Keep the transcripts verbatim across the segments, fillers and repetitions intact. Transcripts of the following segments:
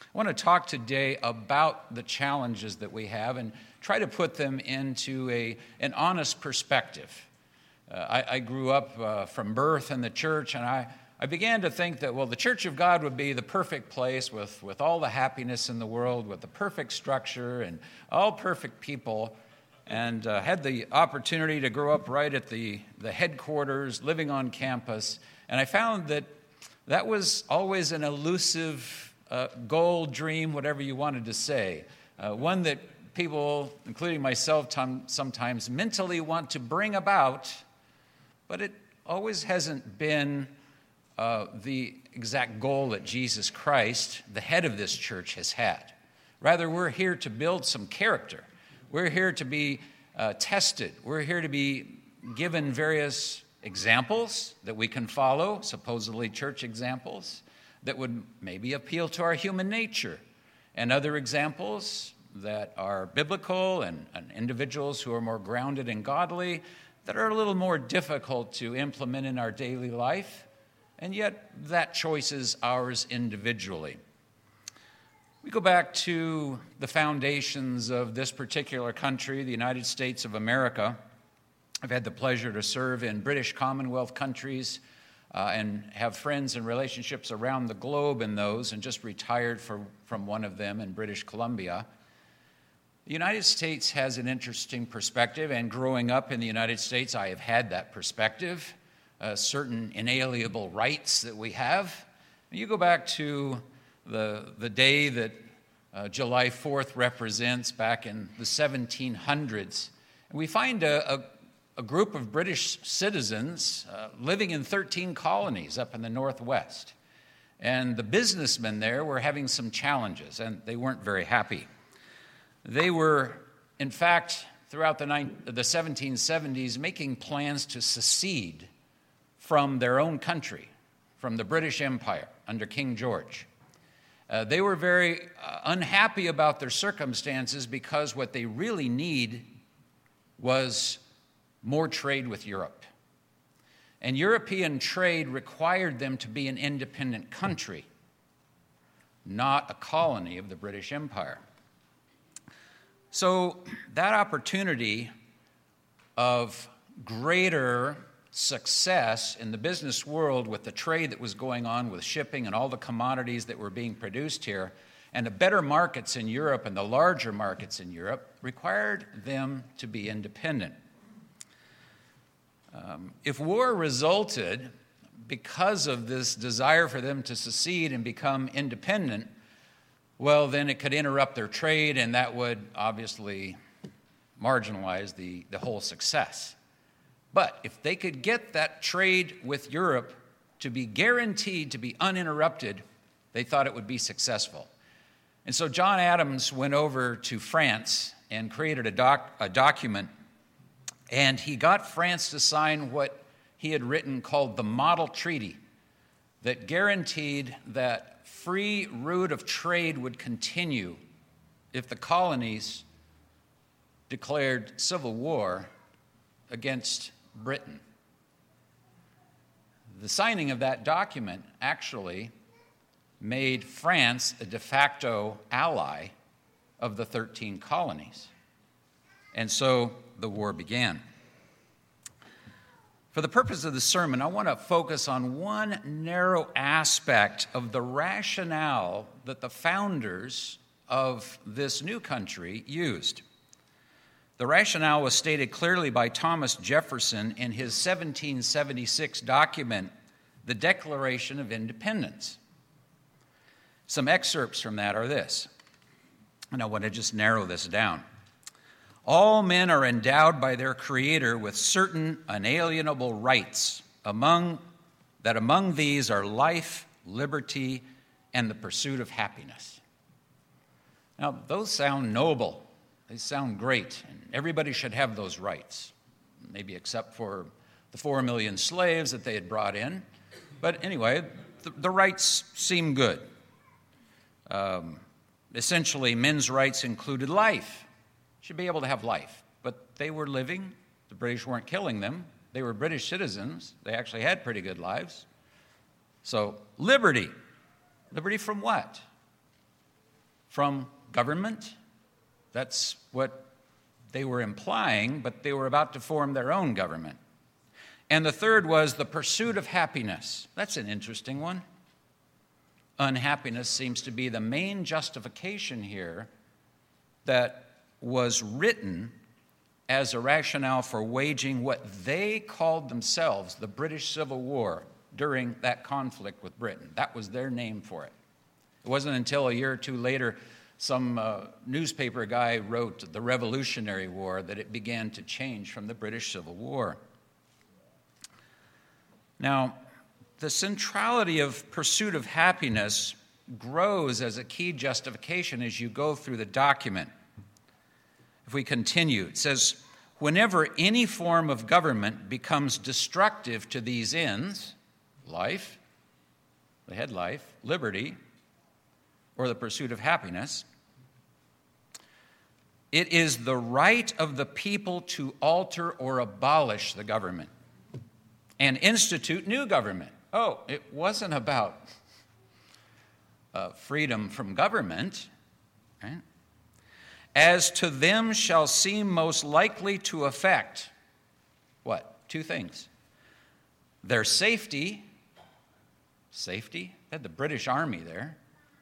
I want to talk today about the challenges that we have and try to put them into a, an honest perspective. Uh, I, I grew up uh, from birth in the church, and I, I began to think that, well, the Church of God would be the perfect place with, with all the happiness in the world, with the perfect structure and all perfect people, and uh, had the opportunity to grow up right at the, the headquarters, living on campus, and I found that that was always an elusive uh, goal, dream, whatever you wanted to say, uh, one that people, including myself, tom- sometimes mentally want to bring about, but it always hasn't been uh, the exact goal that Jesus Christ, the head of this church, has had. Rather, we're here to build some character. We're here to be uh, tested. We're here to be given various examples that we can follow, supposedly church examples, that would maybe appeal to our human nature, and other examples that are biblical and, and individuals who are more grounded and godly that are a little more difficult to implement in our daily life, and yet that choice is ours individually. We go back to the foundations of this particular country, the United States of America. I've had the pleasure to serve in British Commonwealth countries uh, and have friends and relationships around the globe in those, and just retired for, from one of them in British Columbia. The United States has an interesting perspective, and growing up in the United States, I have had that perspective, uh, certain inalienable rights that we have. You go back to the, the day that uh, July fourth represents back in the seventeen hundreds, and we find a, a, a group of British citizens uh, living in thirteen colonies up in the Northwest. And the businessmen there were having some challenges, and they weren't very happy. They were, in fact, throughout the, the seventeen seventies, making plans to secede from their own country, from the British Empire under King George. Uh, they were very uh, unhappy about their circumstances because what they really need was more trade with Europe. And European trade required them to be an independent country, not a colony of the British Empire. So that opportunity of greater success in the business world with the trade that was going on with shipping and all the commodities that were being produced here, and the better markets in Europe and the larger markets in Europe required them to be independent. Um, if war resulted because of this desire for them to secede and become independent, well, then it could interrupt their trade, and that would obviously marginalize the, the whole success. But if they could get that trade with Europe to be guaranteed to be uninterrupted, they thought it would be successful. And so John Adams went over to France and created a, doc, a document, and he got France to sign what he had written called the Model Treaty that guaranteed that free route of trade would continue if the colonies declared civil war against Britain. The signing of that document actually made France a de facto ally of the thirteen colonies. And so the war began. For the purpose of the sermon, I want to focus on one narrow aspect of the rationale that the founders of this new country used. The rationale was stated clearly by Thomas Jefferson in his seventeen seventy-six document, The Declaration of Independence. Some excerpts from that are this, and I want to just narrow this down. All men are endowed by their Creator with certain unalienable rights, among that among these are life, liberty, and the pursuit of happiness. Now, those sound noble. They sound great, and everybody should have those rights, maybe except for the four million slaves that they had brought in. But anyway, the, the rights seem good. Um, essentially, men's rights included life. Should be able to have life. But they were living. The British weren't killing them. They were British citizens. They actually had pretty good lives. So, liberty. Liberty from what? from government. That's what they were implying, but they were about to form their own government. And the third was the pursuit of happiness. That's an interesting one. Unhappiness seems to be the main justification here that was written as a rationale for waging what they called themselves the British Civil War during that conflict with Britain. That was their name for it. It wasn't until a year or two later some uh, newspaper guy wrote the Revolutionary War that it began to change from the British Civil War. Now, the centrality of pursuit of happiness grows as a key justification as you go through the document. If we continue, it says, whenever any form of government becomes destructive to these ends, life, they had life, liberty, or the pursuit of happiness, it is the right of the people to alter or abolish the government and institute new government. Oh, it wasn't about uh, freedom from government, right? As to them shall seem most likely to affect, what? Two things. Their safety, safety, they had the British Army there,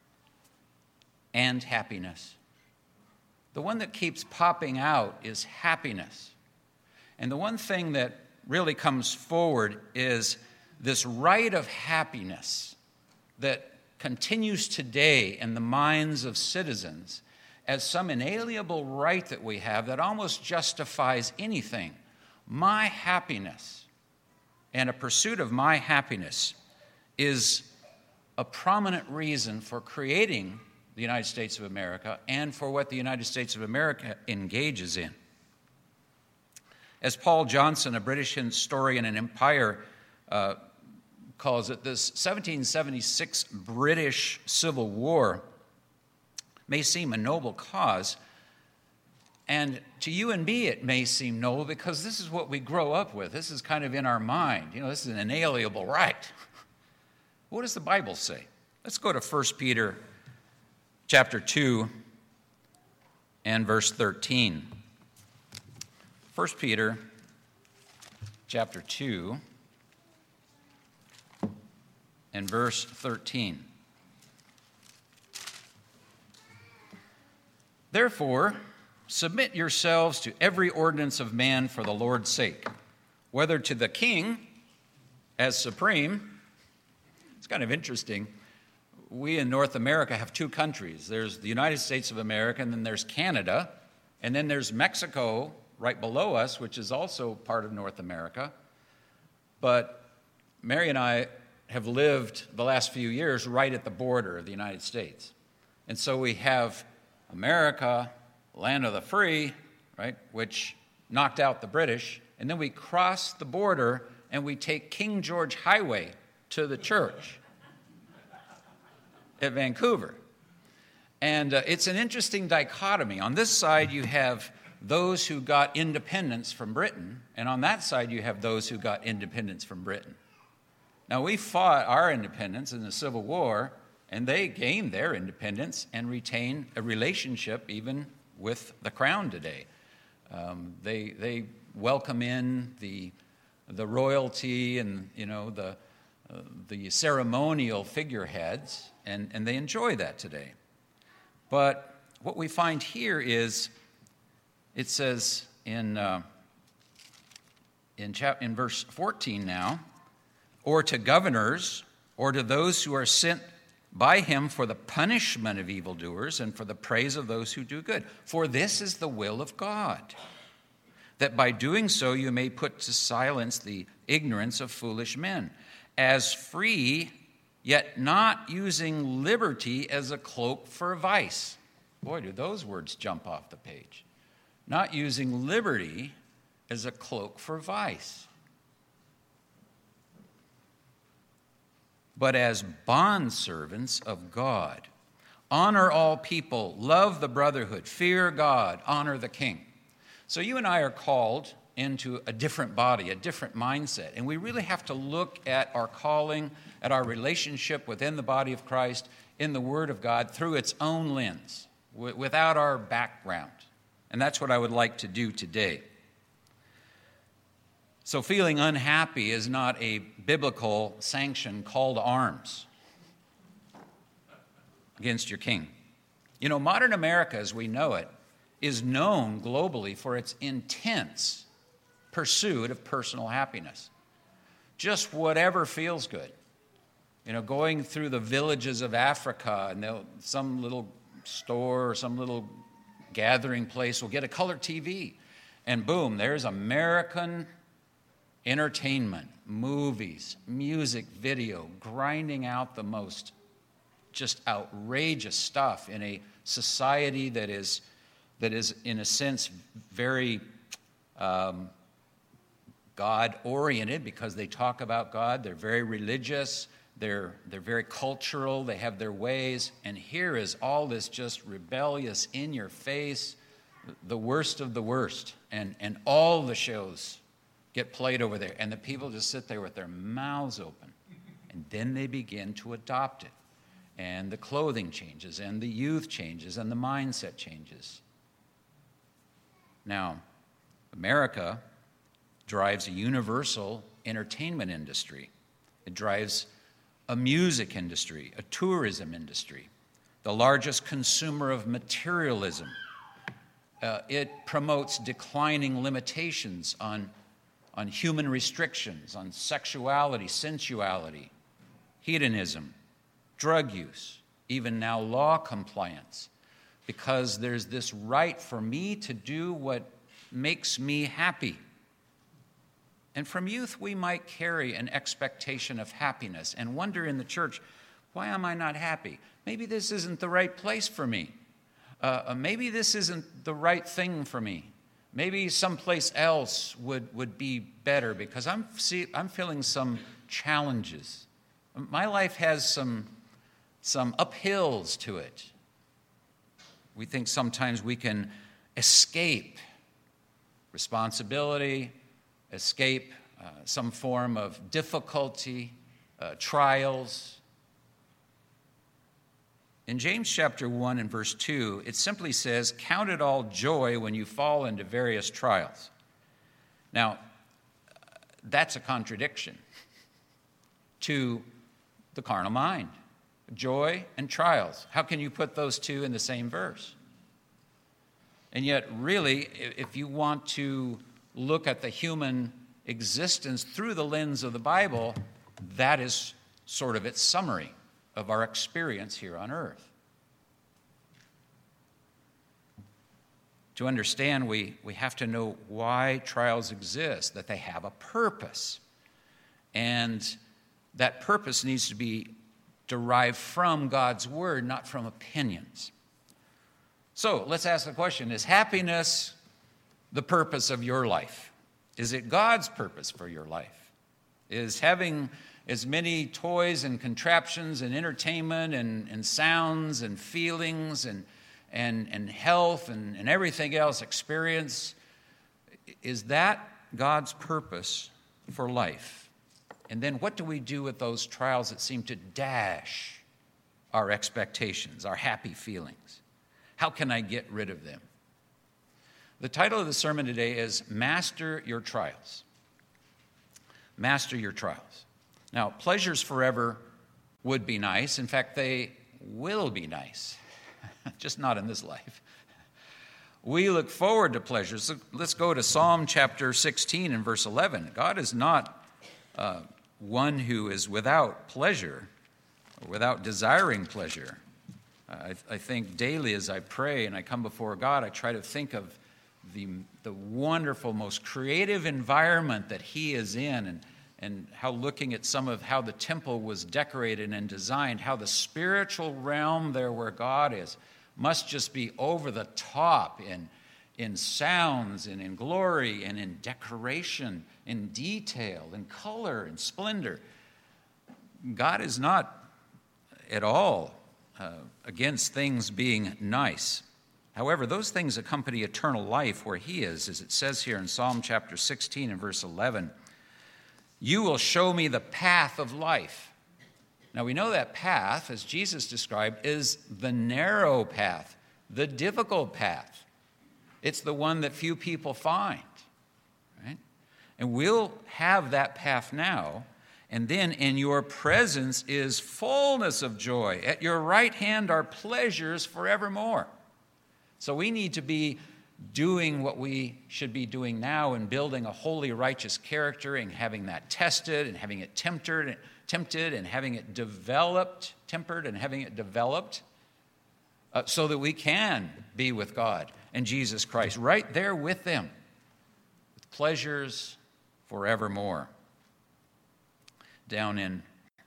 and happiness. The one that keeps popping out is happiness. And the one thing that really comes forward is this right of happiness that continues today in the minds of citizens as some inalienable right that we have that almost justifies anything. My happiness and a pursuit of my happiness is a prominent reason for creating the United States of America and for what the United States of America engages in. As Paul Johnson, a British historian and Empire, uh, calls it, this seventeen seventy-six British Civil War may seem a noble cause, and to you and me it may seem noble because this is what we grow up with. This is kind of in our mind. You know, this is an inalienable right. What does the Bible say? Let's go to First Peter chapter two and verse thirteen. First Peter chapter two and verse thirteen. Therefore, submit yourselves to every ordinance of man for the Lord's sake, whether to the king as supreme. It's kind of interesting. We in North America have two countries. There's the United States of America, and then there's Canada, and then there's Mexico right below us, which is also part of North America. But Mary and I have lived the last few years right at the border of the United States. And so we have America, land of the free, right, which knocked out the British, and then we cross the border and we take King George Highway to the church at Vancouver. And uh, it's an interesting dichotomy. On this side, you have those who got independence from Britain, and on that side, you have those who got independence from Britain. Now, we fought our independence in the Civil War, and they gained their independence and retained a relationship even with the crown today. Um, they they welcome in the the royalty and, you know, the uh, the ceremonial figureheads, and, and they enjoy that today. But what we find here is, it says in uh, in chap- in verse fourteen now, or to governors, or to those who are sent by him for the punishment of evildoers and for the praise of those who do good. For this is the will of God, that by doing so you may put to silence the ignorance of foolish men, as free, yet not using liberty as a cloak for vice. Boy, do those words jump off the page. Not using liberty as a cloak for vice, but as bondservants of God. Honor all people, love the brotherhood, fear God, honor the king. So you and I are called into a different body, a different mindset, and we really have to look at our calling, at our relationship within the body of Christ, in the Word of God, through its own lens. w- without our background. And that's what I would like to do today. So feeling unhappy is not a biblical sanction call to arms against your king. You know, modern America, as we know it, is known globally for its intense pursuit of personal happiness. Just whatever feels good. You know, going through the villages of Africa, and some little store or some little gathering place will get a color T V, and boom, there's American entertainment, movies, music, video, grinding out the most just outrageous stuff in a society that is, that is in a sense, very um, God-oriented, because they talk about God. They're very religious. They're, they're very cultural. They have their ways. And here is all this just rebellious, in-your-face, the worst of the worst. And, and all the shows get played over there. And the people just sit there with their mouths open. And then they begin to adopt it. And the clothing changes, and the youth changes, and the mindset changes. Now, America drives a universal entertainment industry. It drives a music industry, a tourism industry, the largest consumer of materialism. Uh, it promotes declining limitations on, on human restrictions, on sexuality, sensuality, hedonism, drug use, even now law compliance, because there's this right for me to do what makes me happy. And from youth, we might carry an expectation of happiness and wonder in the church, why am I not happy? Maybe this isn't the right place for me. Uh, maybe this isn't the right thing for me. Maybe someplace else would, would be better, because I'm, see, I'm feeling some challenges. My life has some, some uphills to it. We think sometimes we can escape responsibility, escape uh, some form of difficulty, uh, trials. In James chapter one and verse two, it simply says, "Count it all joy when you fall into various trials." Now, that's a contradiction to the carnal mind. Joy and trials. How can you put those two in the same verse? And yet, really, if you want to look at the human existence through the lens of the Bible, that is sort of its summary of our experience here on earth. To understand, we, we have to know why trials exist, that they have a purpose. And that purpose needs to be derived from God's word, not from opinions. So let's ask the question, is happiness the purpose of your life? Is it God's purpose for your life? Is having as many toys and contraptions and entertainment and, and sounds and feelings and, and, and health and, and everything else, experience, is that God's purpose for life? And then what do we do with those trials that seem to dash our expectations, our happy feelings? How can I get rid of them? The title of the sermon today is Master Your Trials. Master your trials. Now, pleasures forever would be nice. In fact, they will be nice, just not in this life. We look forward to pleasures. Let's go to Psalm chapter sixteen and verse eleven. God is not uh, one who is without pleasure, or without desiring pleasure. Uh, I, I think daily as I pray and I come before God, I try to think of the, the wonderful, most creative environment that He is in, and, and how looking at some of how the temple was decorated and designed, how the spiritual realm there where God is must just be over the top in, in sounds and in glory and in decoration, in detail, in color and splendor. God is not at all uh, against things being nice. However, those things accompany eternal life where He is, as it says here in Psalm chapter sixteen and verse eleven. You will show me the path of life. Now we know that path, as Jesus described, is the narrow path the difficult path. It's the one that few people find, right? And we'll have that path now. And then in your presence is fullness of joy. At your right hand are pleasures forevermore. So we need to be doing what we should be doing now and building a holy, righteous character and having that tested and having it tempted, tempted and having it developed, tempered and having it developed uh, so that we can be with God and Jesus Christ right there with them with pleasures forevermore. Down in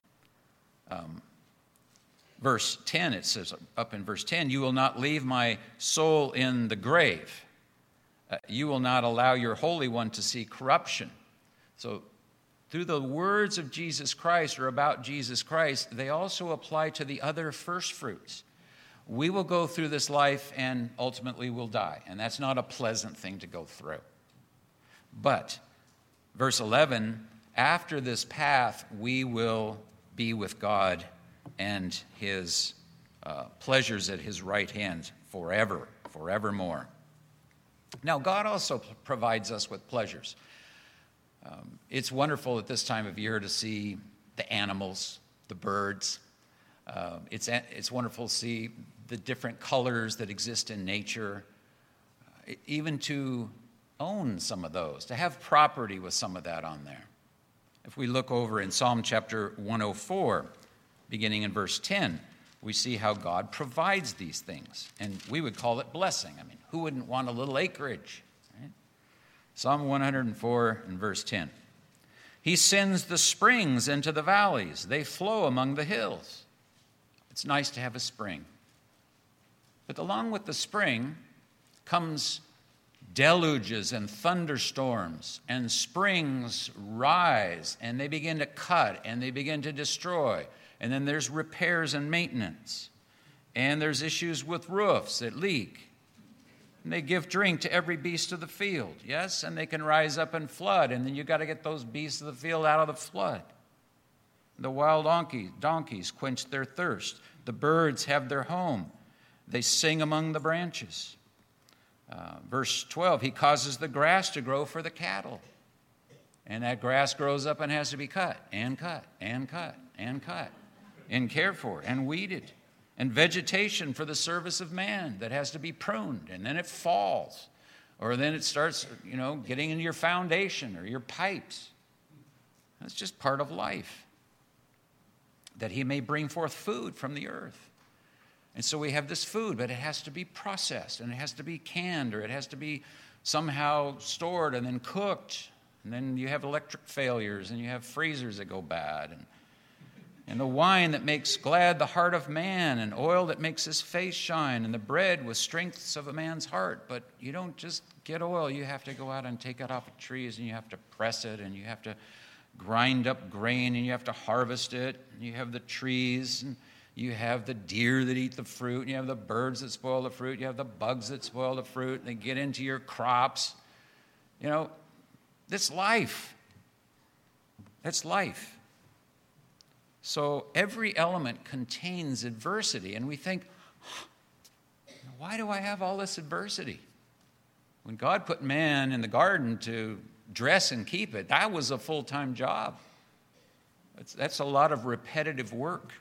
um, verse ten, it says, up in verse ten, you will not leave my soul in the grave. Uh, you will not allow your Holy One to see corruption. So through the words of Jesus Christ or about Jesus Christ, they also apply to the other first fruits. We will go through this life and ultimately will die. And that's not a pleasant thing to go through. But verse eleven, after this path, we will be with God and his uh, pleasures at his right hand forever, forevermore. Now, God also provides us with pleasures. Um, it's wonderful at this time of year to see the animals, the birds. Uh, it's, it's wonderful to see the different colors that exist in nature, uh, even to own some of those, to have property with some of that on there. If we look over in Psalm chapter one oh four, beginning in verse ten, we see how God provides these things. And we would call it blessing. I mean, who wouldn't want a little acreage? Right? Psalm one oh four and verse ten. He sends the springs into the valleys. They flow among the hills. It's nice to have a spring. But along with the spring comes deluges and thunderstorms, and springs rise, and they begin to cut, and they begin to destroy. And then there's repairs and maintenance. And there's issues with roofs that leak. And they give drink to every beast of the field, yes? And they can rise up and flood, and then you've got to get those beasts of the field out of the flood. The wild donkeys, donkeys quench their thirst. The birds have their home. They sing among the branches. Uh, verse twelve, he causes the grass to grow for the cattle. And that grass grows up and has to be cut, and cut, and cut, and cut, and cared for, and weeded. And vegetation for the service of man that has to be pruned, and then it falls. Or then it starts, you know, getting into your foundation or your pipes. That's just part of life. That he may bring forth food from the earth. And so we have this food, but it has to be processed, and it has to be canned, or it has to be somehow stored and then cooked. And then you have electric failures, and you have freezers that go bad. And, and the wine that makes glad the heart of man, and oil that makes his face shine, and the bread with strengths of a man's heart. But you don't just get oil. You have to go out and take it off of trees, and you have to press it, and you have to grind up grain, and you have to harvest it. And you have the trees, and you have the deer that eat the fruit, and you have the birds that spoil the fruit, you have the bugs that spoil the fruit, and they get into your crops. You know, that's life. That's life. So every element contains adversity, and we think, why do I have all this adversity? When God put man in the garden to dress and keep it, that was a full-time job. That's, that's a lot of repetitive work.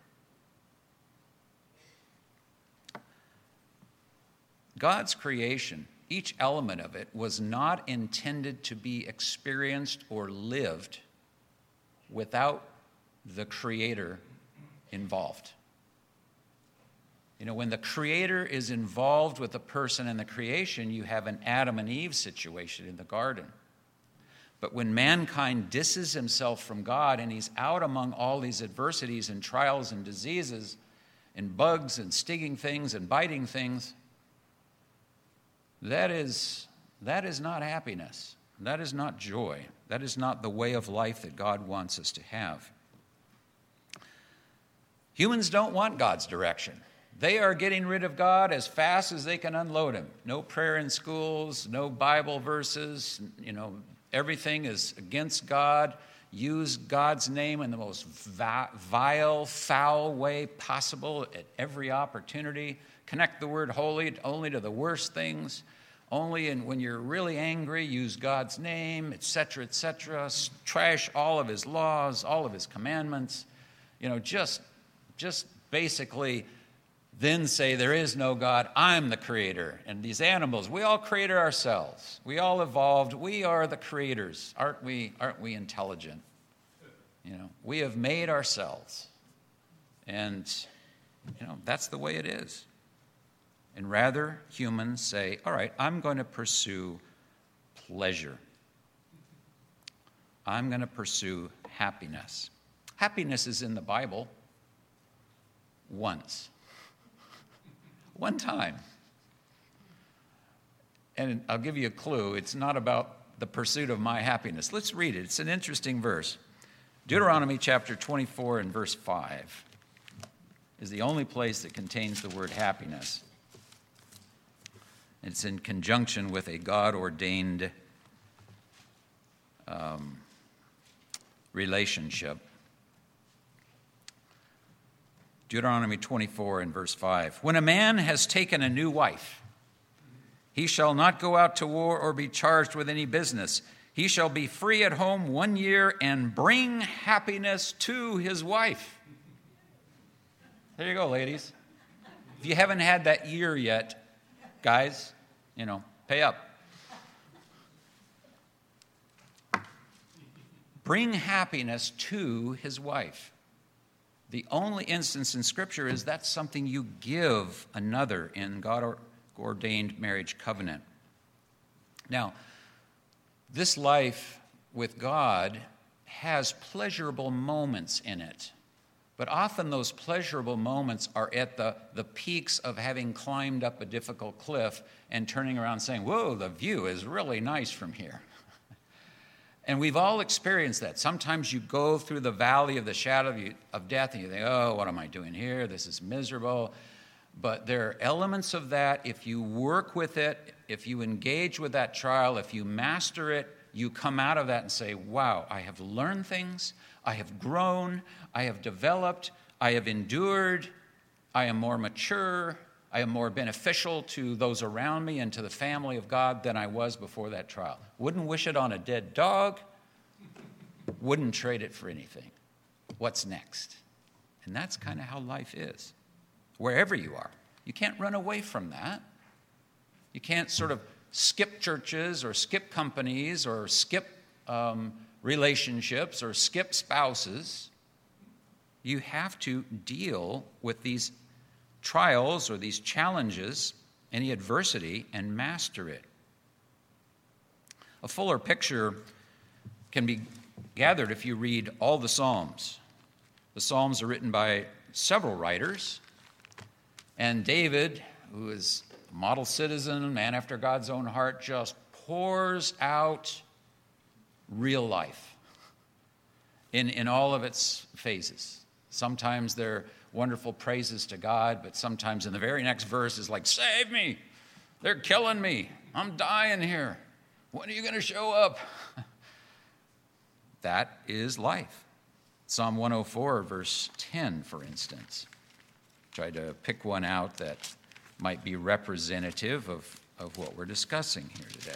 God's creation, each element of it, was not intended to be experienced or lived without the Creator involved. You know, when the Creator is involved with a person in the creation, you have an Adam and Eve situation in the garden. But when mankind disses himself from God and he's out among all these adversities and trials and diseases and bugs and stinging things and biting things, That is, that is not happiness. That is not joy. That is not the way of life that God wants us to have. Humans don't want God's direction. They are getting rid of God as fast as they can unload him. No prayer in schools, no Bible verses, you know, everything is against God. Use God's name in the most vile, foul way possible at every opportunity. connect the word holy only to the worst things. Only in, when you're really angry, use God's name, et cetera, et cetera. Trash all of his laws, all of his commandments. You know, just, just basically then say there is no God, I'm the creator. And these animals, we all created ourselves. We all evolved. We are the creators. Aren't we, aren't we intelligent? You know, we have made ourselves. And, you know, that's the way it is. And rather, humans say, all right, I'm going to pursue pleasure. I'm going to pursue happiness. Happiness is in the Bible once. One time. And I'll give you a clue. It's not about the pursuit of my happiness. Let's read it. It's an interesting verse. Deuteronomy chapter twenty-four and verse five is the only place that contains the word happiness. It's in conjunction with a God-ordained um, relationship. Deuteronomy twenty-four and verse five. When a man has taken a new wife, he shall not go out to war or be charged with any business. He shall be free at home one year and bring happiness to his wife. There you go, ladies. If you haven't had that year yet, guys, you know, pay up. Bring happiness to his wife. The only instance in Scripture is that's something you give another in God-ordained marriage covenant. Now, this life with God has pleasurable moments in it. But often those pleasurable moments are at the, the peaks of having climbed up a difficult cliff and turning around saying, whoa, the view is really nice from here. And we've all experienced that. Sometimes you go through the valley of the shadow of death and you think, oh, what am I doing here? This is miserable. But there are elements of that. If you work with it, if you engage with that trial, if you master it, you come out of that and say, wow, I have learned things. I have grown. I have developed. I have endured. I am more mature. I am more beneficial to those around me and to the family of God than I was before that trial. Wouldn't wish it on a dead dog. Wouldn't trade it for anything. What's next? And that's kind of how life is, wherever you are. You can't run away from that. You can't sort of skip churches or skip companies or skip um, relationships or skip spouses. You have to deal with these trials or these challenges, any adversity, and master it. A fuller picture can be gathered if you read all the Psalms. The Psalms are written by several writers, and David, who is a model citizen, a man after God's own heart, just pours out real life in, in all of its phases. Sometimes they're wonderful praises to God, but sometimes in the very next verse is like, save me, they're killing me, I'm dying here, when are you going to show up? That is life. Psalm one oh four, verse ten, for instance. Tried to pick one out that might be representative of, of what we're discussing here today.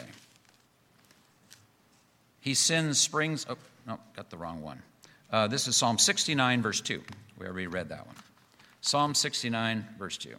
He sends springs, oh, no, got the wrong one. Uh, this is Psalm sixty-nine, verse two. We already read that one. Psalm sixty-nine, verse two.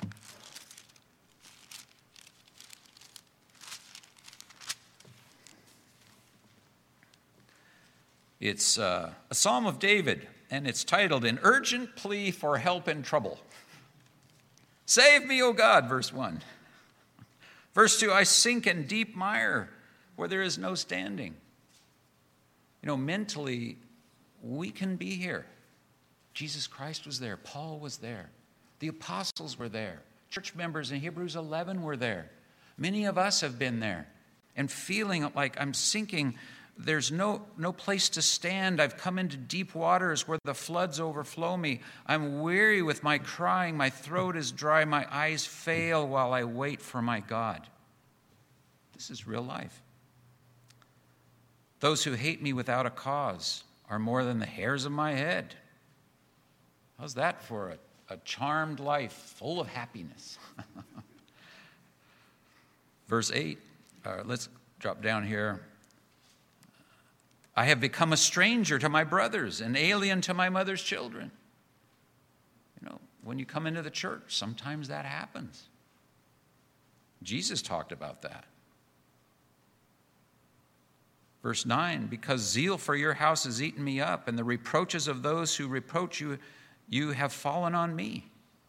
It's uh, a psalm of David, and it's titled, An Urgent Plea for Help in Trouble. Save me, O God, verse one. Verse two, I sink in deep mire where there is no standing. You know, mentally, we can be here. Jesus Christ was there. Paul was there. The apostles were there. Church members in Hebrews eleven were there. Many of us have been there. And feeling like I'm sinking, there's no, no place to stand. I've come into deep waters where the floods overflow me. I'm weary with my crying. My throat is dry. My eyes fail while I wait for my God. This is real life. Those who hate me without a cause are more than the hairs of my head. How's that for a, a charmed life full of happiness. Verse eight, uh, let's drop down here. I have become a stranger to my brothers, an alien to my mother's children. You know, when you come into the church, sometimes that happens. Jesus talked about that. Verse nine, because zeal for your house has eaten me up, and the reproaches of those who reproach you, you have fallen on me.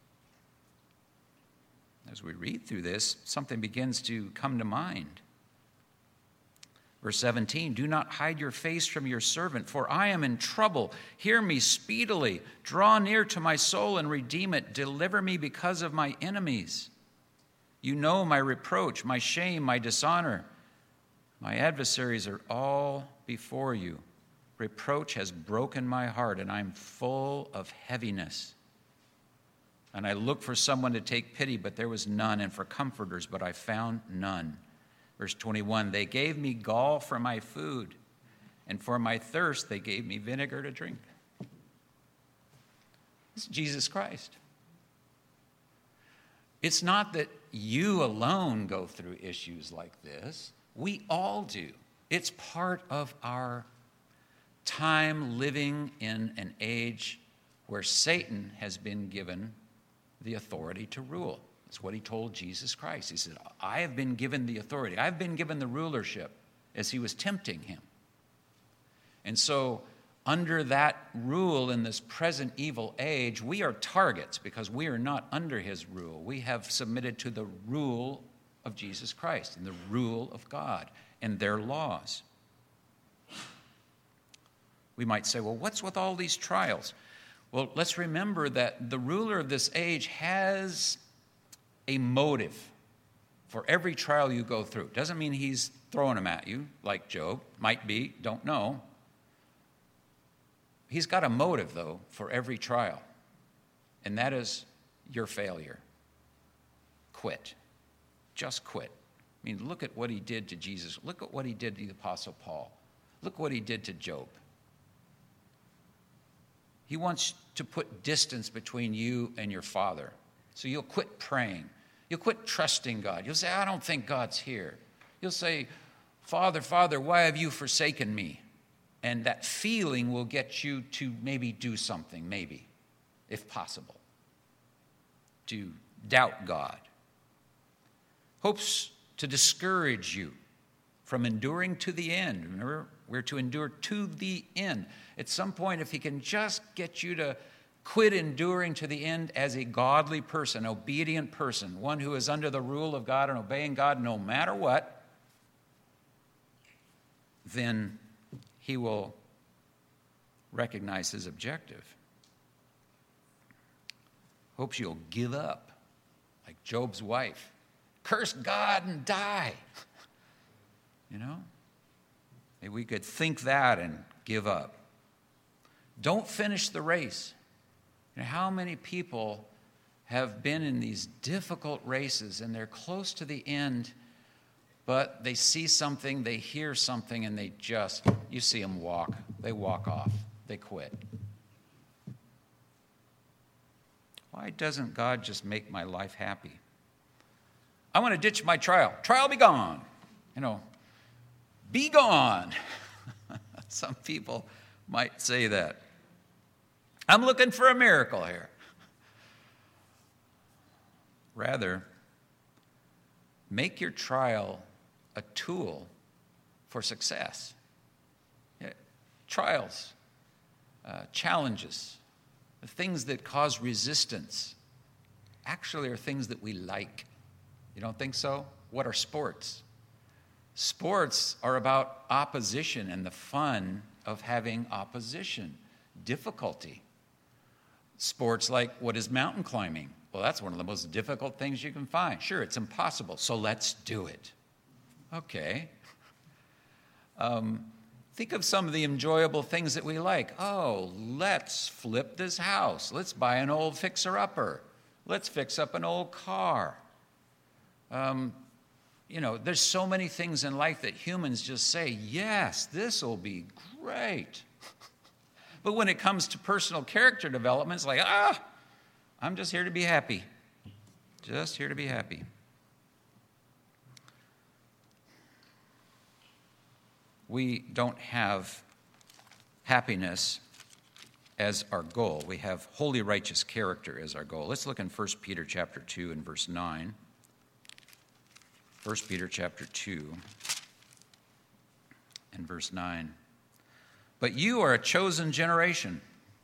As we read through this, something begins to come to mind. Verse seventeen, do not hide your face from your servant, for I am in trouble. Hear me speedily. Draw near to my soul and redeem it. Deliver me because of my enemies. You know my reproach, my shame, my dishonor. My adversaries are all before you. Reproach has broken my heart, and I'm full of heaviness. And I looked for someone to take pity, but there was none, and for comforters, but I found none. Verse twenty-one, they gave me gall for my food, and for my thirst they gave me vinegar to drink. This is Jesus Christ. It's not that you alone go through issues like this. We all do. It's part of our time living in an age where Satan has been given the authority to rule. That's what he told Jesus Christ. He said, I have been given the authority. I've been given the rulership, as he was tempting him. And so under that rule in this present evil age, we are targets because we are not under his rule. We have submitted to the rule of Jesus Christ and the rule of God and their laws. We might say, well, what's with all these trials? Well, let's remember that the ruler of this age has a motive for every trial you go through. Doesn't mean he's throwing them at you like Job. Might be, don't know. He's got a motive, though, for every trial, and that is your failure. Quit. Just quit. I mean, look at what he did to Jesus. Look at what he did to the Apostle Paul. Look what he did to Job. He wants to put distance between you and your Father. So you'll quit praying. You'll quit trusting God. You'll say, I don't think God's here. You'll say, Father, Father, why have you forsaken me? And that feeling will get you to maybe do something, maybe, if possible, to doubt God. Hopes to discourage you from enduring to the end. Remember, we're to endure to the end. At some point, if he can just get you to quit enduring to the end as a godly person, obedient person, one who is under the rule of God and obeying God no matter what, then he will recognize his objective. Hopes you'll give up, like Job's wife. Curse God and die. You know? Maybe we could think that and give up. Don't finish the race. You know, how many people have been in these difficult races and they're close to the end, but they see something, they hear something, and they just, you see them walk. They walk off. They quit. Why doesn't God just make my life happy? I want to ditch my trial. Trial be gone. You know, be gone. Some people might say that. I'm looking for a miracle here. Rather, make your trial a tool for success. Yeah, trials, uh, challenges, the things that cause resistance actually are things that we like. You don't think so? What are sports? Sports are about opposition and the fun of having opposition, difficulty. Sports like, what is mountain climbing? Well, that's one of the most difficult things you can find. Sure, it's impossible, so let's do it. Okay. Um, think of some of the enjoyable things that we like. Oh, let's flip this house. Let's buy an old fixer-upper. Let's fix up an old car. Um, you know, there's so many things in life that humans just say, yes, this will be great. But when it comes to personal character development, it's like, ah, I'm just here to be happy. Just here to be happy. We don't have happiness as our goal. We have holy, righteous character as our goal. Let's look in First Peter chapter two and verse nine. First Peter chapter two and verse nine. But you are a chosen generation,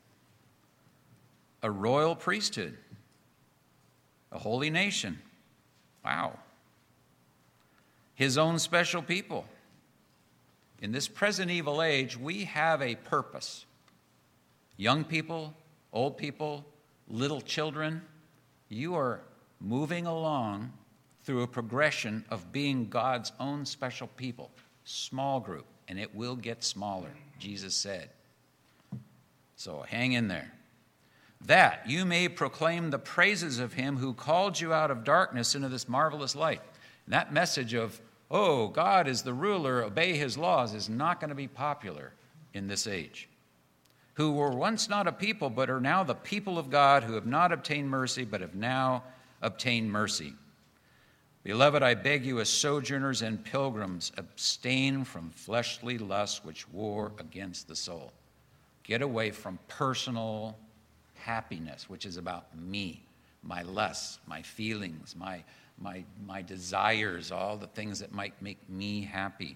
a royal priesthood, a holy nation. Wow. His own special people. In this present evil age, we have a purpose. Young people, old people, little children, you are moving along through a progression of being God's own special people. Small group, and it will get smaller, Jesus said. So hang in there. That you may proclaim the praises of him who called you out of darkness into this marvelous light. And that message of, oh, God is the ruler, obey his laws, is not going to be popular in this age. Who were once not a people, but are now the people of God, who have not obtained mercy, but have now obtained mercy. Beloved, I beg you as sojourners and pilgrims, abstain from fleshly lusts which war against the soul. Get away from personal happiness, which is about me, my lusts, my feelings, my, my, my desires, all the things that might make me happy.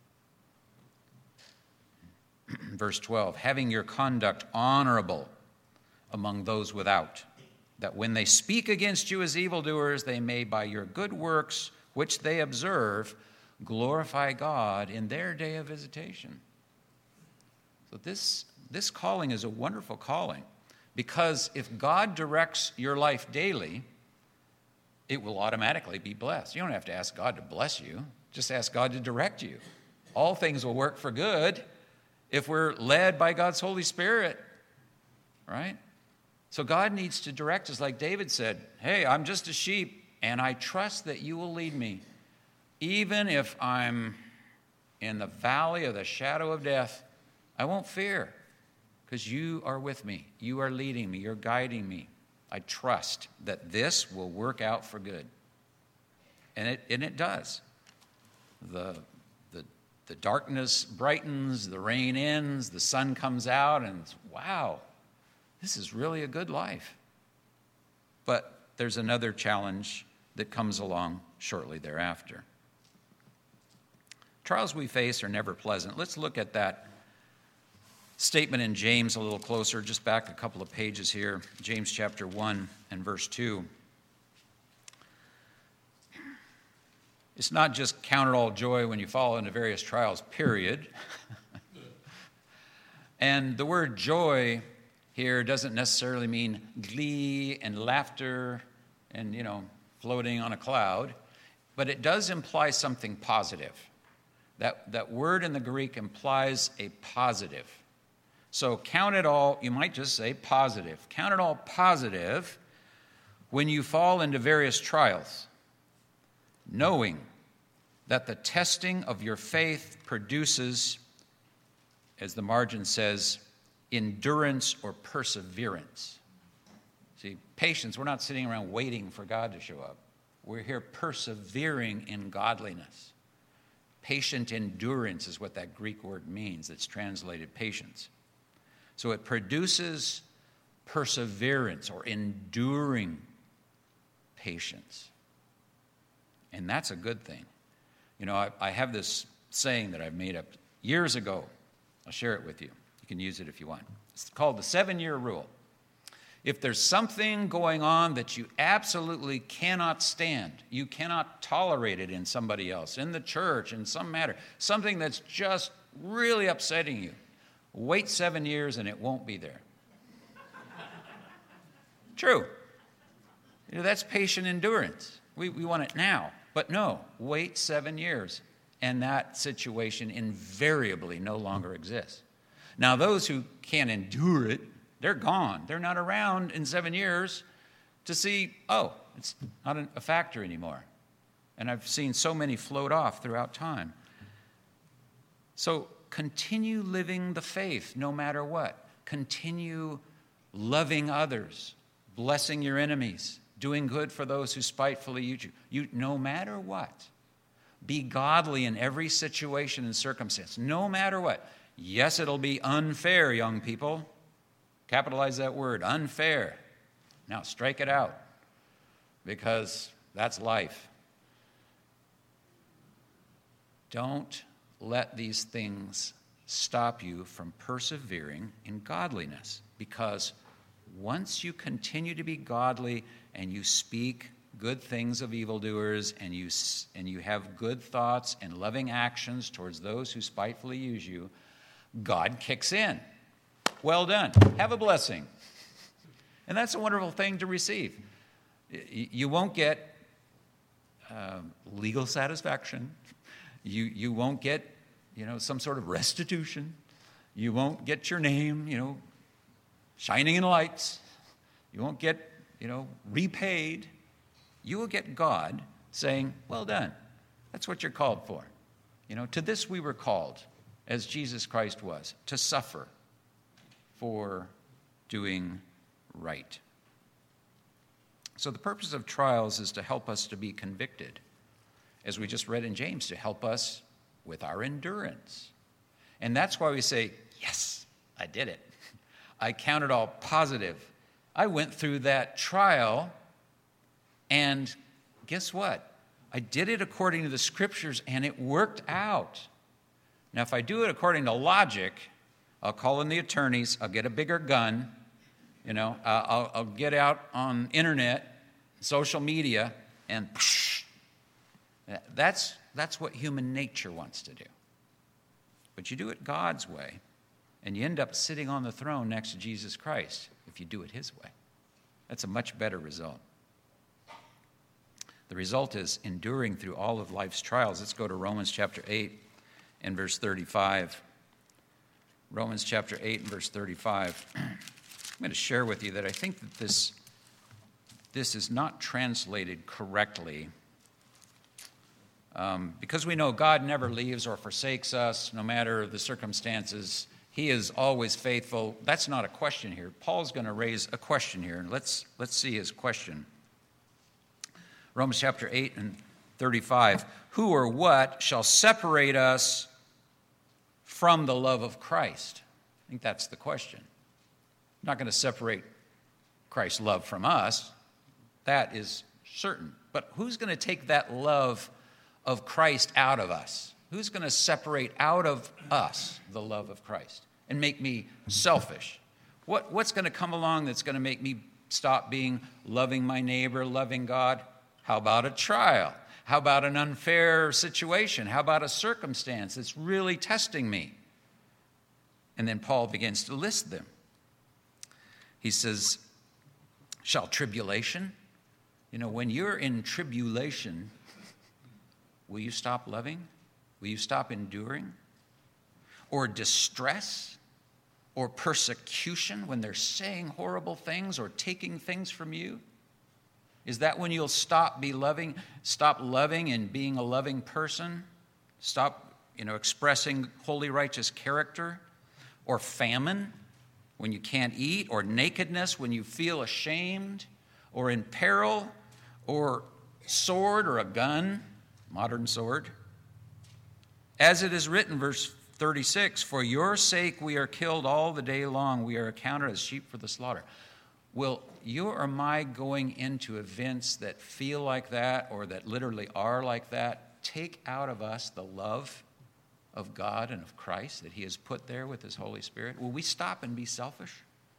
Verse twelve, having your conduct honorable among those without, that when they speak against you as evildoers, they may by your good works, which they observe, glorify God in their day of visitation. So this, this calling is a wonderful calling, because if God directs your life daily, it will automatically be blessed. You don't have to ask God to bless you. Just ask God to direct you. All things will work for good if we're led by God's Holy Spirit, right? So God needs to direct us, like David said, hey, I'm just a sheep, and I trust that you will lead me. Even if I'm in the valley of the shadow of death, I won't fear, because you are with me. You are leading me. You're guiding me. I trust that this will work out for good. And it, and it does. The The darkness brightens, the rain ends, the sun comes out, and it's, wow, this is really a good life. But there's another challenge that comes along shortly thereafter. Trials we face are never pleasant. Let's look at that statement in James a little closer, just back a couple of pages here. James chapter one and verse two. It's not just count it all joy when you fall into various trials, period. And the word joy here doesn't necessarily mean glee and laughter and, you know, floating on a cloud, but it does imply something positive. That, that word in the Greek implies a positive. So count it all, you might just say positive. Count it all positive when you fall into various trials, knowing that the testing of your faith produces, as the margin says, endurance or perseverance. See, patience, we're not sitting around waiting for God to show up. We're here persevering in godliness. Patient endurance is what that Greek word means. It's translated patience. So it produces perseverance or enduring patience. And that's a good thing. You know, I, I have this saying that I've made up years ago. I'll share it with you. You can use it if you want. It's called the seven-year rule. If there's something going on that you absolutely cannot stand, you cannot tolerate it in somebody else, in the church, in some matter, something that's just really upsetting you, wait seven years and it won't be there. True. You know, that's patient endurance. We, we want it now. But no, wait seven years, and that situation invariably no longer exists. Now, those who can't endure it, they're gone. They're not around in seven years to see, oh, it's not a factor anymore. And I've seen so many float off throughout time. So continue living the faith no matter what. Continue loving others blessing your enemies, doing good for those who spitefully use you. You, no matter what, be godly in every situation and circumstance, no matter what. Yes, it'll be unfair, young people. Capitalize that word, unfair. Now strike it out, because that's life. Don't let these things stop you from persevering in godliness, because once you continue to be godly and you speak good things of evildoers and you, and you have good thoughts and loving actions towards those who spitefully use you, God kicks in. Well done. Have a blessing. And that's a wonderful thing to receive. You won't get uh, legal satisfaction. You, you won't get, you know, some sort of restitution. You won't get your name, you know, shining in lights. You won't get, you know, repaid. You will get God saying, well done. That's what you're called for. You know, to this we were called, as Jesus Christ was, to suffer for doing right. So the purpose of trials is to help us to be convicted, as we just read in James, to help us with our endurance. And that's why we say, yes, I did it. I count it all positive. I went through that trial, and guess what? I did it according to the scriptures, and it worked out. Now, if I do it according to logic, I'll call in the attorneys, I'll get a bigger gun, you know, uh, I'll, I'll get out on internet, social media, and psh, that's, that's what human nature wants to do. But you do it God's way, and you end up sitting on the throne next to Jesus Christ if you do it his way. That's a much better result. The result is enduring through all of life's trials. Let's go to Romans chapter eight and verse thirty-five. Romans chapter eight and verse thirty-five. I'm going to share with you that I think that this, this is not translated correctly. Um, because we know God never leaves or forsakes us, no matter the circumstances. He is always faithful. That's not a question here. Paul's going to raise a question here, and let's, let's see his question. Romans chapter eight and thirty-five. Who or what shall separate us from the love of Christ? I think that's the question. I'm not going to separate Christ's love from us. That is certain. But who's going to take that love of Christ out of us? Who's going to separate out of us the love of Christ and make me selfish? What, what's going to come along that's going to make me stop being loving my neighbor, loving God? How about a trial? How about an unfair situation? How about a circumstance that's really testing me? And then Paul begins to list them. He says, shall tribulation? You know, when you're in tribulation, will you stop loving? Will you stop enduring? Or distress? Or persecution, when they're saying horrible things or taking things from you? Is that when you'll stop be loving, stop loving and being a loving person? Stop, you know, expressing holy, righteous character? Or famine, when you can't eat? Or nakedness, when you feel ashamed? Or in peril? Or sword or a gun? Modern sword. As it is written, verse thirty-six, for your sake we are killed all the day long. We are accounted as sheep for the slaughter. Will you or my going into events that feel like that or that literally are like that take out of us the love of God and of Christ that he has put there with his Holy Spirit? Will we stop and be selfish?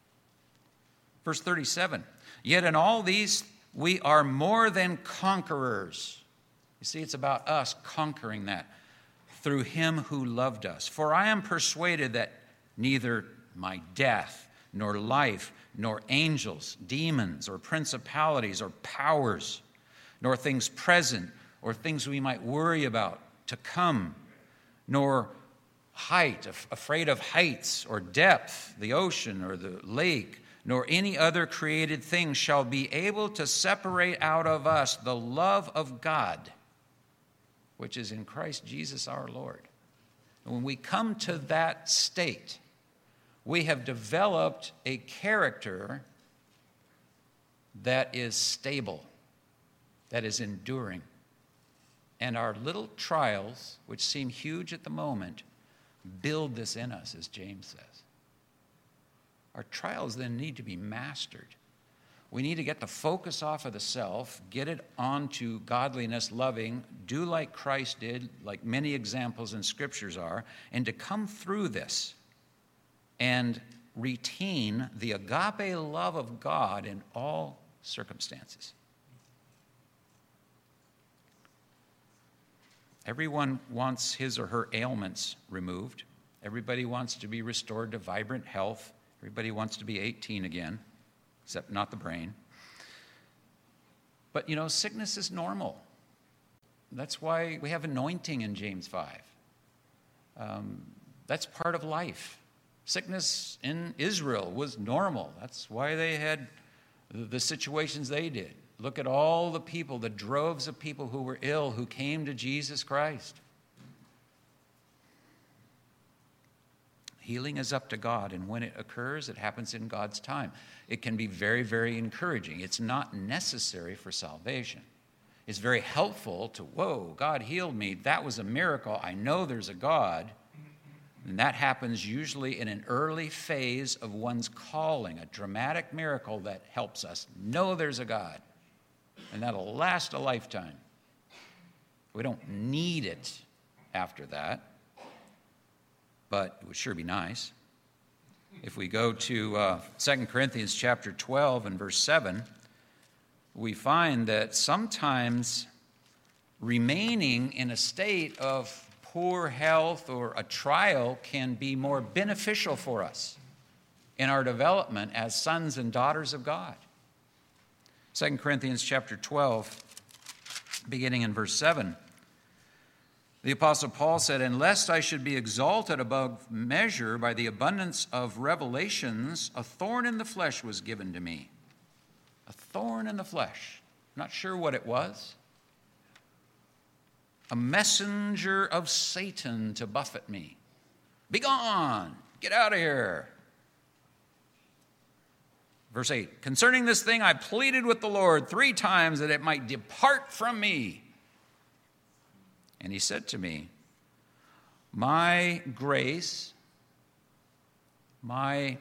Verse thirty-seven, yet in all these we are more than conquerors. You see, it's about us conquering that through him who loved us. For I am persuaded that neither my death, nor life, nor angels, demons, or principalities, or powers, nor things present, or things we might worry about to come, nor height, afraid of heights, or depth, the ocean, or the lake, nor any other created thing shall be able to separate out of us the love of God, which is in Christ Jesus our Lord. And when we come to that state, we have developed a character that is stable, that is enduring. And our little trials, which seem huge at the moment, build this in us, as James says. Our trials then need to be mastered. We need to get the focus off of the self, get it onto godliness, loving, do like Christ did, like many examples in scriptures are, and to come through this and retain the agape love of God in all circumstances. Everyone wants his or her ailments removed. Everybody wants to be restored to vibrant health. Everybody wants to be eighteen again, except not the brain. But, you know, sickness is normal. That's why we have anointing in James five. Um, that's part of life. Sickness in Israel was normal. That's why they had the situations they did. Look at all the people, the droves of people who were ill, who came to Jesus Christ. Healing is up to God, and when it occurs, it happens in God's time. It can be very, very encouraging. It's not necessary for salvation. It's very helpful to, whoa, God healed me. That was a miracle. I know there's a God. And that happens usually in an early phase of one's calling, a dramatic miracle that helps us know there's a God. And that'll last a lifetime. We don't need it after that, but it would sure be nice. If we go to uh, Second Corinthians chapter twelve and verse seven, we find that sometimes remaining in a state of poor health or a trial can be more beneficial for us in our development as sons and daughters of God. Second Corinthians chapter twelve, beginning in verse seven, the Apostle Paul said, "And lest I should be exalted above measure by the abundance of revelations, a thorn in the flesh was given to me." A thorn in the flesh. Not sure what it was. A messenger of Satan to buffet me. Begone! Get out of here! Verse eight, "Concerning this thing I pleaded with the Lord three times that it might depart from me. And he said to me, my grace, my,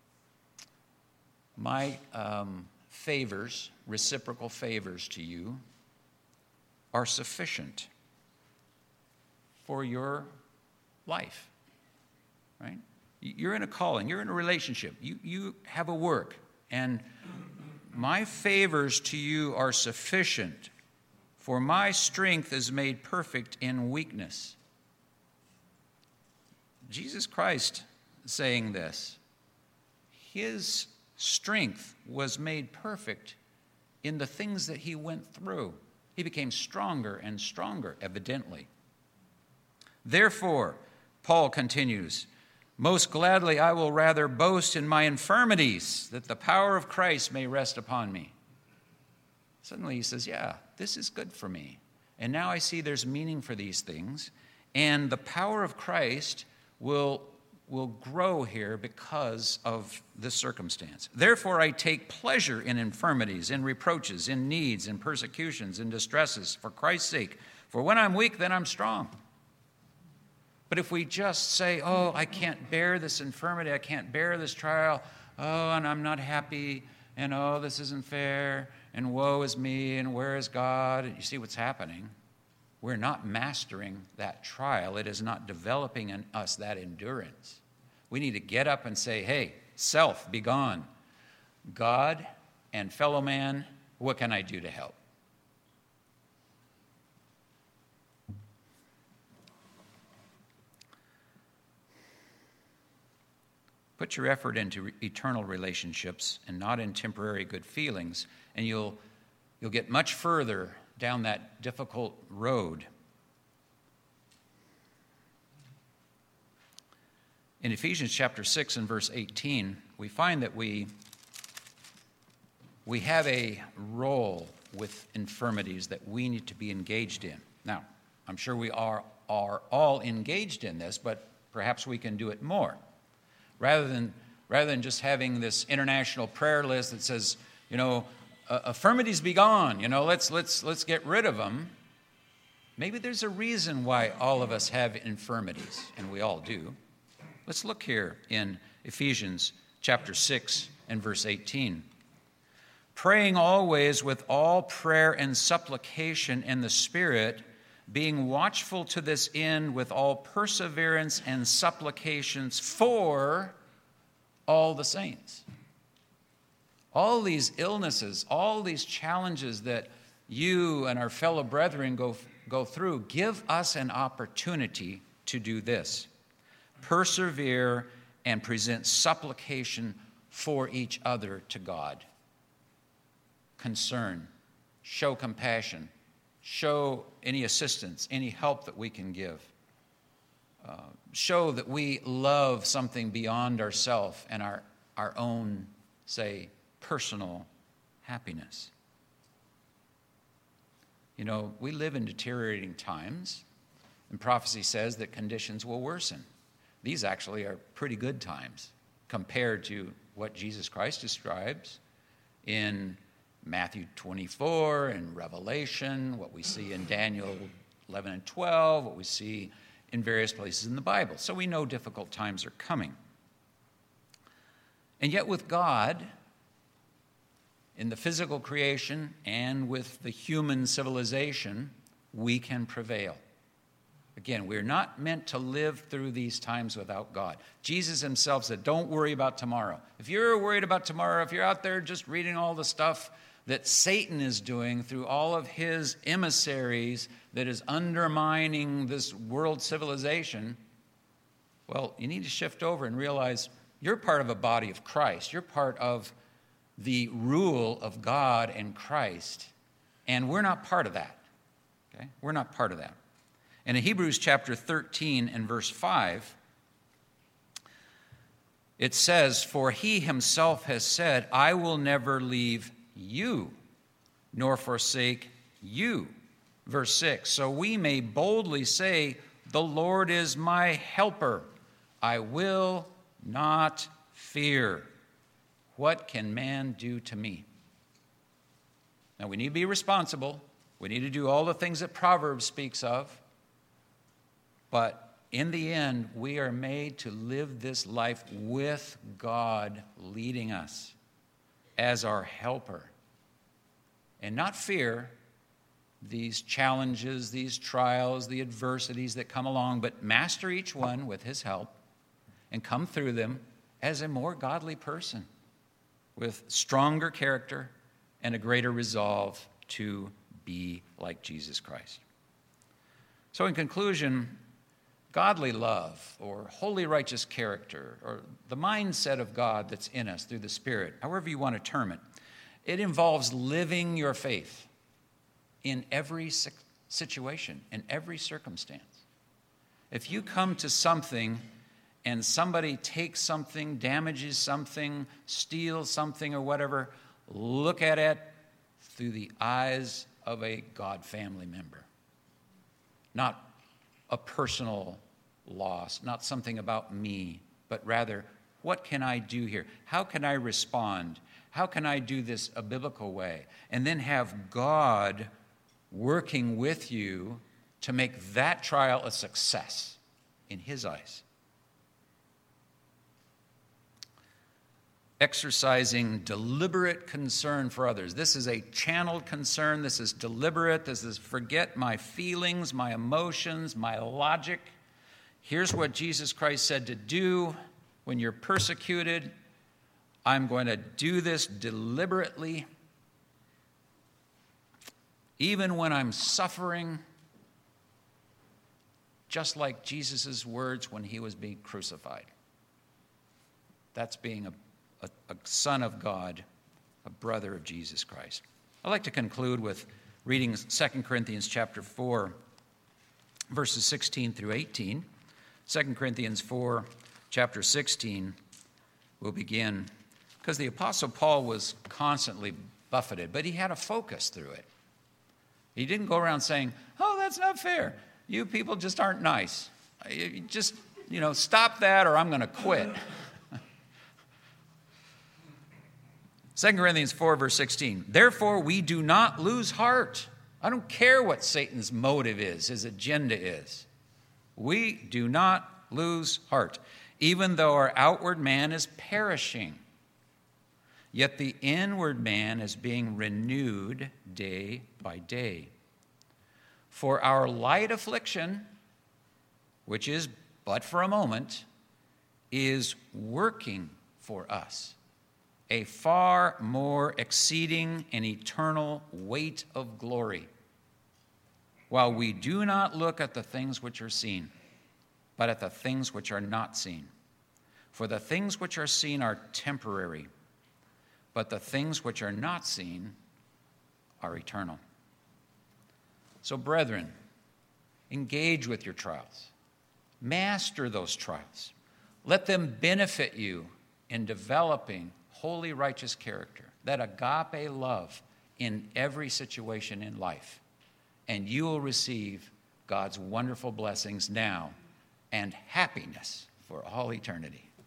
my um, favors, reciprocal favors to you are sufficient for your life." Right? You're in a calling. You're in a relationship. You, you have a work. And my favors to you are sufficient, for my strength is made perfect in weakness. Jesus Christ saying this, his strength was made perfect in the things that he went through. He became stronger and stronger, evidently. "Therefore," Paul continues, "most gladly I will rather boast in my infirmities, that the power of Christ may rest upon me." Suddenly he says, yeah, this is good for me. And now I see there's meaning for these things. And the power of Christ will, will grow here because of this circumstance. "Therefore I take pleasure in infirmities, in reproaches, in needs, in persecutions, in distresses, for Christ's sake. For when I'm weak, then I'm strong." But if we just say, oh, I can't bear this infirmity, I can't bear this trial, oh, and I'm not happy, and oh, this isn't fair, and woe is me, and where is God? And you see what's happening. We're not mastering that trial. It is not developing in us that endurance. We need to get up and say, hey, self, be gone. God and fellow man, what can I do to help? Put your effort into eternal relationships and not in temporary good feelings, and you'll, you'll get much further down that difficult road. In Ephesians chapter six and verse eighteen, we find that we, we have a role with infirmities that we need to be engaged in. Now, I'm sure we are, are all engaged in this, but perhaps we can do it more. Rather than, rather than just having this international prayer list that says, you know, uh, infirmities be gone, you know, let's, let's, let's get rid of them. Maybe there's a reason why all of us have infirmities, and we all do. Let's look here in Ephesians chapter six and verse eighteen. Praying always with all prayer and supplication in the Spirit, being watchful to this end with all perseverance and supplications for all the saints. All these illnesses, all these challenges that you and our fellow brethren go, go through, give us an opportunity to do this. Persevere and present supplication for each other to God. Concern, show compassion, show any assistance, any help that we can give. Uh, show that we love something beyond ourselves and our, our own, say, personal happiness. You know, we live in deteriorating times, and prophecy says that conditions will worsen. These actually are pretty good times compared to what Jesus Christ describes in Matthew twenty-four and Revelation, what we see in Daniel eleven and twelve, what we see in various places in the Bible. So we know difficult times are coming. And yet with God, in the physical creation and with the human civilization, we can prevail. Again, we're not meant to live through these times without God. Jesus himself said, don't worry about tomorrow. If you're worried about tomorrow, if you're out there just reading all the stuff that Satan is doing through all of his emissaries that is undermining this world civilization, well, you need to shift over and realize you're part of a body of Christ. You're part of the rule of God and Christ, and we're not part of that. Okay? We're not part of that. And in Hebrews chapter thirteen and verse five, it says, for he himself has said, I will never leave you, nor forsake you. Verse six, so we may boldly say, the Lord is my helper. I will not fear. What can man do to me? Now we need to be responsible. We need to do all the things that Proverbs speaks of. But in the end, we are made to live this life with God leading us as our helper. And not fear these challenges, these trials, the adversities that come along, but master each one with his help and come through them as a more godly person with stronger character and a greater resolve to be like Jesus Christ. So in conclusion, godly love or holy righteous character or the mindset of God that's in us through the Spirit, however you want to term it, it involves living your faith in every situation, in every circumstance. If you come to something and somebody takes something, damages something, steals something or whatever, look at it through the eyes of a God family member. Not a personal loss, not something about me, but rather, what can I do here? How can I respond? How can I do this a biblical way? And then have God working with you to make that trial a success in his eyes. Exercising deliberate concern for others. This is a channeled concern. This is deliberate. This is forget my feelings, my emotions, my logic. Here's what Jesus Christ said to do when you're persecuted. I'm going to do this deliberately. Even when I'm suffering, just like Jesus' words when he was being crucified. That's being a A, a son of God, a brother of Jesus Christ. I'd like to conclude with reading Second Corinthians chapter four, verses sixteen through eighteen. Second Corinthians four, chapter sixteen, we'll begin. Because the Apostle Paul was constantly buffeted, but he had a focus through it. He didn't go around saying, oh, that's not fair. You people just aren't nice. You just, you know, stop that or I'm going to quit. Second Corinthians four, verse sixteen. Therefore, we do not lose heart. I don't care what Satan's motive is, his agenda is. We do not lose heart, even though our outward man is perishing. Yet the inward man is being renewed day by day. For our light affliction, which is but for a moment, is working for us a far more exceeding and eternal weight of glory, while we do not look at the things which are seen, but at the things which are not seen. For the things which are seen are temporary, but the things which are not seen are eternal. So, brethren, engage with your trials. Master those trials. Let them benefit you in developing holy, righteous character, that agape love in every situation in life. And you will receive God's wonderful blessings now and happiness for all eternity.